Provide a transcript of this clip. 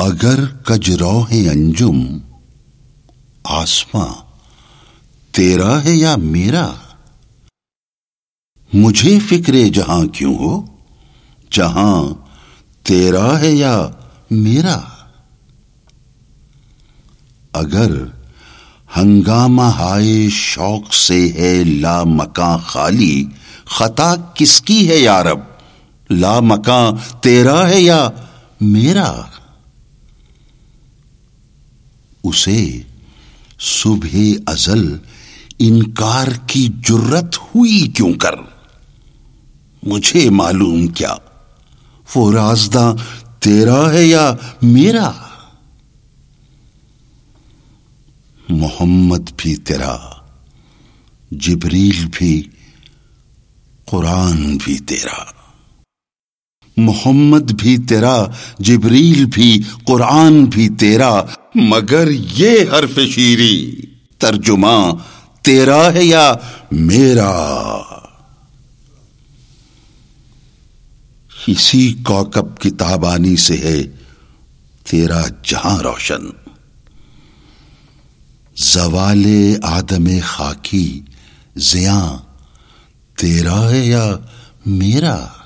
اگر کجروہ انجم آسماں تیرا ہے یا میرا، مجھے فکر جہاں کیوں ہو، جہاں تیرا ہے یا میرا۔ اگر ہنگامہ ہائے شوق سے ہے لا مکاں خالی، خطا کس کی ہے یا رب، لا مکاں تیرا ہے یا میرا۔ اسے صبح ازل انکار کی جرت ہوئی کیوں کر، مجھے معلوم کیا وہ رازداں تیرا ہے یا میرا۔ محمد بھی تیرا، جبریل بھی، قرآن بھی تیرا۔ محمد بھی تیرا، جبریل بھی، قرآن بھی تیرا، مگر یہ حرف شیری ترجمہ تیرا ہے یا میرا۔ اسی کوكب کی تابانی سے ہے تیرا جہاں روشن، زوال آدم خاکی زیاں تیرا ہے یا میرا۔